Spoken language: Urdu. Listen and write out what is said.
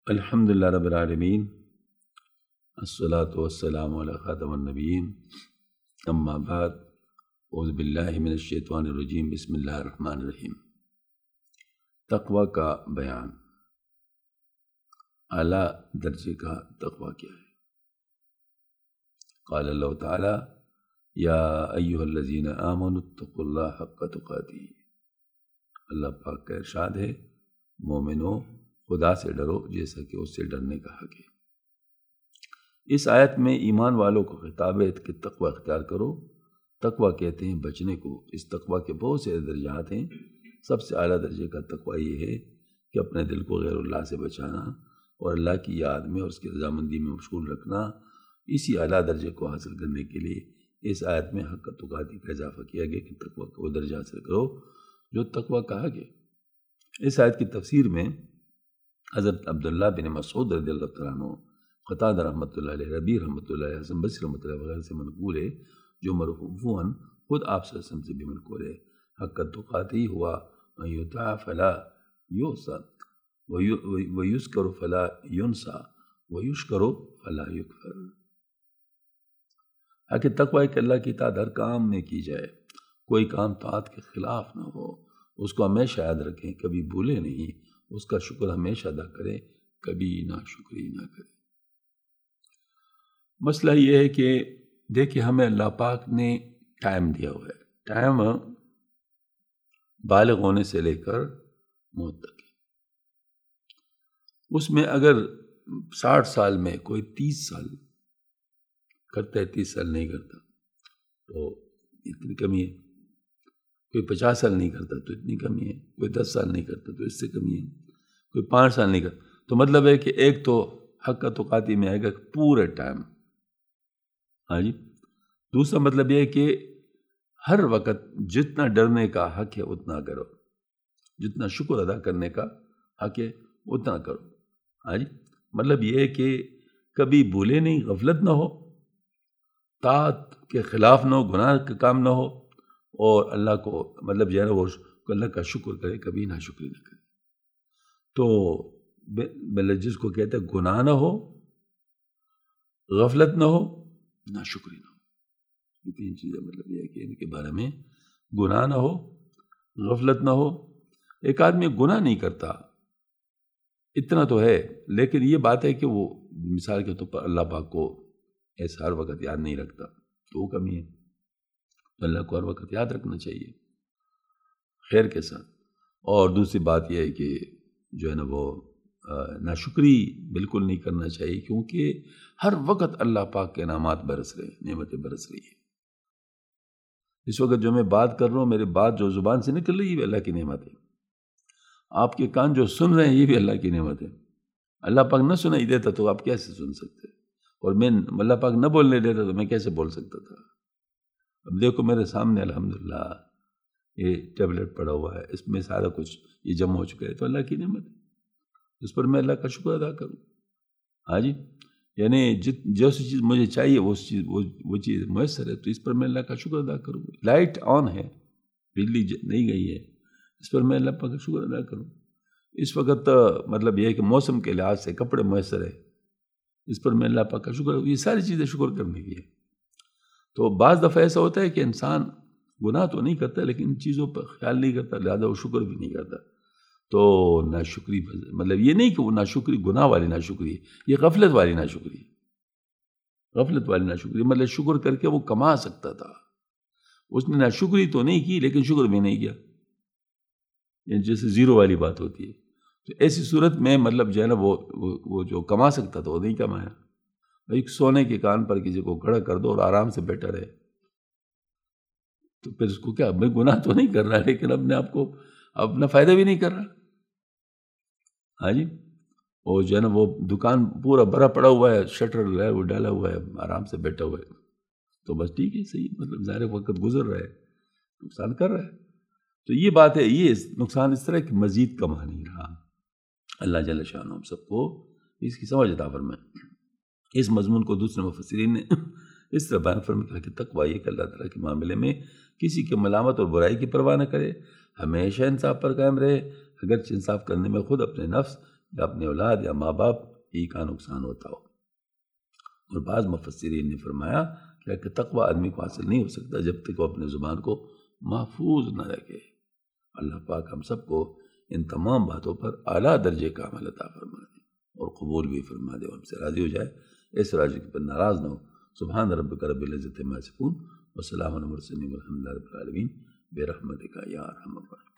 الحمدللہ رب العالمین، الصلاۃ والسلام علی خاتم النبیین، اما بعد، اعوذ باللہ من الشیطان الرجیم، بسم اللہ الرحمن الرحیم۔ تقوی کا بیان، اعلیٰ درجے کا تقوی کیا ہے؟ قال اللہ تعالی یا ایھا الذین آمنوا اتقوا اللہ حق تقاتہ۔ اللہ پاک کا ارشاد ہے، مومنو خدا سے ڈرو جیسا کہ اس سے ڈرنے کا حق ہے۔ اس آیت میں ایمان والوں کو خطاب ہے کہ تقوی اختیار کرو۔ تقوی کہتے ہیں بچنے کو۔ اس تقوی کے بہت سے درجات ہیں۔ سب سے اعلیٰ درجے کا تقوی یہ ہے کہ اپنے دل کو غیر اللہ سے بچانا اور اللہ کی یاد میں اور اس کی رضامندی میں مشغول رکھنا۔ اسی اعلیٰ درجے کو حاصل کرنے کے لیے اس آیت میں حق تقاتی کا اضافہ کیا گیا کہ تقوی کا وہ درجہ حاصل کرو جو تقوی کہا گیا۔ اس آیت کی تفسیر میں حضرت عبداللہ بن مسعود رضی اللہ تعالیٰ عنہ، قتادہ رحمۃ اللہ علیہ، ربیع رحمۃ اللہ علیہ، حسن بصری رحمۃ اللہ وغیرہ سے منقول ہے، جو مرفوعاً خود آپ صلی اللہ علیہ وسلم سے بھی منقول ہے۔ حق تقاتی ہوا من یطاع فلا یعصی ویذکر فلا ینسی ویشکر فلا یکفر۔ حق تقوی کہ اللہ کی اطاعت ہر کام میں کی جائے، کوئی کام طاعت کے خلاف نہ ہو، اس کو ہمیشہ یاد رکھیں، کبھی بھولے نہیں، اس کا شکر ہمیشہ ادا کریں، کبھی ناشکری نہ کریں۔ مسئلہ یہ ہے کہ دیکھیں ہمیں اللہ پاک نے ٹائم دیا ہوا ہے۔ ٹائم بالغ ہونے سے لے کر موت تک ہے۔ اس میں اگر 60 سال میں کوئی 30 سال کرتا ہے، 30 سال نہیں کرتا تو اتنی کمی ہے۔ کوئی 50 سال نہیں کرتا تو اتنی کمی ہے۔ کوئی 10 سال نہیں کرتا تو اس سے کمی ہے۔ کوئی 5 سال نہیں کرتا تو مطلب ہے کہ ایک تو حق تقاتی میں آئے گا پورے ٹائم۔ ہاں جی۔ دوسرا مطلب یہ ہے کہ ہر وقت جتنا ڈرنے کا حق ہے اتنا کرو، جتنا شکر ادا کرنے کا حق ہے اتنا کرو۔ ہاں جی۔ مطلب یہ ہے کہ کبھی بھولے نہیں، غفلت نہ ہو، طاعت کے خلاف نہ ہو، گناہ کا کام نہ ہو، اور اللہ کو مطلب جو ہے نا وہ اللہ کا شکر کرے، کبھی ناشکری نہ کرے۔ تو جس کو کہتے ہیں گناہ نہ ہو، غفلت نہ ہو، ناشکری نہ ہو۔ یہ 3 چیزیں مطلب یہ ہے کہ ان کے بارے میں گناہ نہ ہو، غفلت نہ ہو۔ ایک آدمی گناہ نہیں کرتا اتنا تو ہے، لیکن یہ بات ہے کہ وہ مثال کے طور پر اللہ پاک کو ایسا ہر وقت یاد نہیں رکھتا تو وہ کمی ہے۔ تو اللہ کو ہر وقت یاد رکھنا چاہیے خیر کے ساتھ۔ اور دوسری بات یہ ہے کہ جو ہے نا وہ ناشکری بالکل نہیں کرنا چاہیے، کیونکہ ہر وقت اللہ پاک کے انعامات برس رہے ہیں، نعمتیں برس رہی ہیں۔ اس وقت جو میں بات کر رہا ہوں، میری بات جو زبان سے نکل رہی ہے یہ بھی اللہ کی نعمت ہے۔ آپ کے کان جو سن رہے ہیں یہ بھی اللہ کی نعمت ہے۔ اللہ پاک نہ سنائی دیتا تو آپ کیسے سن سکتے؟ اور میں اللہ پاک نہ بولنے دیتا تو میں کیسے بول سکتا تھا؟ اب دیکھو میرے سامنے الحمدللہ یہ ٹیبلٹ پڑا ہوا ہے، اس میں سارا کچھ یہ جمع ہو چکا ہے، تو اللہ کی نعمت ہے، اس پر میں اللہ کا شکر ادا کروں۔ ہاں جی۔ یعنی جو سی چیز مجھے چاہیے وہ چیز میسر ہے، تو اس پر میں اللہ کا شکر ادا کروں۔ لائٹ آن ہے، بجلی نہیں گئی ہے، اس پر میں اللہ پاک کا شکر ادا کروں۔ اس وقت مطلب یہ ہے کہ موسم کے لحاظ سے کپڑے میسر ہے، اس پر میں اللہ پاک کا شکر، یہ ساری چیزیں شکر کرنے کی ہے۔ تو بعض دفعہ ایسا ہوتا ہے کہ انسان گناہ تو نہیں کرتا لیکن ان چیزوں پر خیال نہیں کرتا، لہذا وہ شکر بھی نہیں کرتا۔ تو ناشکری مطلب یہ نہیں کہ وہ ناشکری گناہ والی ناشکری ہے، یہ غفلت والی ناشکری ہے۔ غفلت والی ناشکری مطلب شکر کر کے وہ کما سکتا تھا، اس نے ناشکری تو نہیں کی لیکن شکر بھی نہیں کیا، یعنی جیسے زیرو والی بات ہوتی ہے۔ تو ایسی صورت میں مطلب جو ہے نا وہ جو کما سکتا تھا وہ نہیں کمایا۔ ایک سونے کے کان پر کسی کو کھڑا کر دو اور آرام سے بیٹھا رہے تو پھر اس کو کیا، میں گناہ تو نہیں کر رہا لیکن اپنے آپ کو اپنا فائدہ بھی نہیں کر رہا۔ ہاں جی۔ اور جو ہے نا وہ دکان پورا بھرا پڑا ہوا ہے، شٹر جو ہے وہ ڈالا ہوا ہے، آرام سے بیٹھا ہوا ہے، تو بس ٹھیک ہے، صحیح، مطلب ظاہر وقت گزر رہا ہے، نقصان کر رہا ہے۔ تو یہ بات ہے، یہ نقصان اس طرح کہ مزید کما نہیں رہا۔ اللہ جل شانہ ہم سب کو اس کی سمجھ عطا فرمائے۔ اس مضمون کو دوسرے مفسرین نے اس طرح بیان فرمایا کہ تقویٰ یہ کہ اللہ تعالیٰ کے معاملے میں کسی کے ملامت اور برائی کی پرواہ نہ کرے، ہمیشہ انصاف پر قائم رہے، اگرچہ انصاف کرنے میں خود اپنے نفس یا اپنے اولاد یا ماں باپ ہی کا نقصان ہوتا ہو۔ اور بعض مفسرین نے فرمایا کہ تقوی آدمی کو حاصل نہیں ہو سکتا جب تک وہ اپنے زبان کو محفوظ نہ رکھے۔ اللہ پاک ہم سب کو ان تمام باتوں پر اعلیٰ درجے کا عمل عطا فرما دے اور قبول بھی فرما دے اور ہم سے راضی ہو جائے، اس راضی پر ناراض نہ ہو۔ سبحان ربک رب العزت عما یصفون وسلام علی المرسلین والحمد للہ رب العالمین برحمتک یا ارحم الراحمین۔